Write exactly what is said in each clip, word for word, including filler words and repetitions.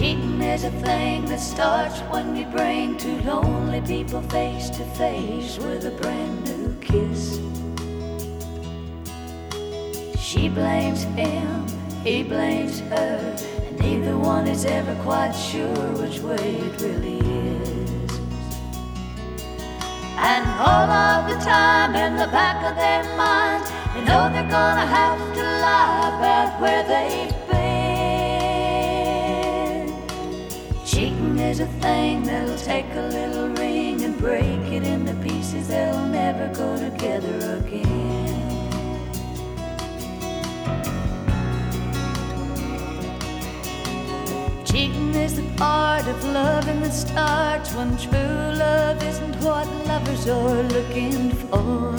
Cheating is a thing that starts when you bring two lonely people face to face with a brand new kiss. She blames him, he blames her, and neither one is ever quite sure which way it really is. And all of the time in the back of their minds, they know they're gonna have to lie about where they've been. Cheating is a thing that'll take a little ring and break it into pieces. They'll never go together again. Cheating is the part of loving that starts when true love isn't what lovers are looking for.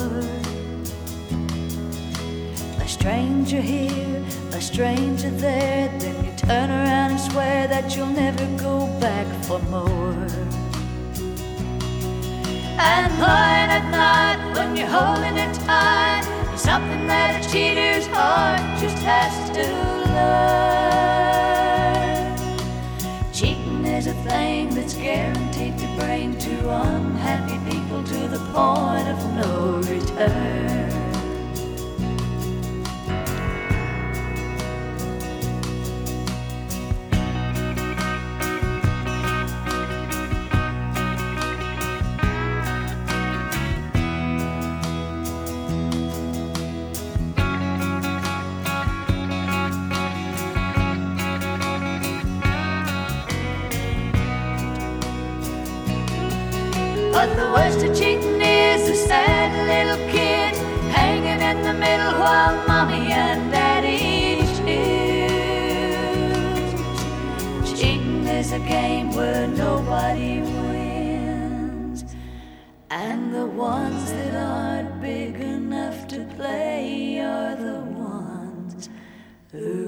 A stranger here, a stranger there, then you turn around and swear that you'll never go back for more. And lying at night when you're holding her tight is something that a cheater's heart just has to learn. Cheating is a thing that's guaranteed to bring two unhappy people to the point of no return. But the worst of cheating is the sad little kid hanging in the middle while mommy and daddy choose. Cheating is a game where nobody wins, and the ones that aren't big enough to play are the ones who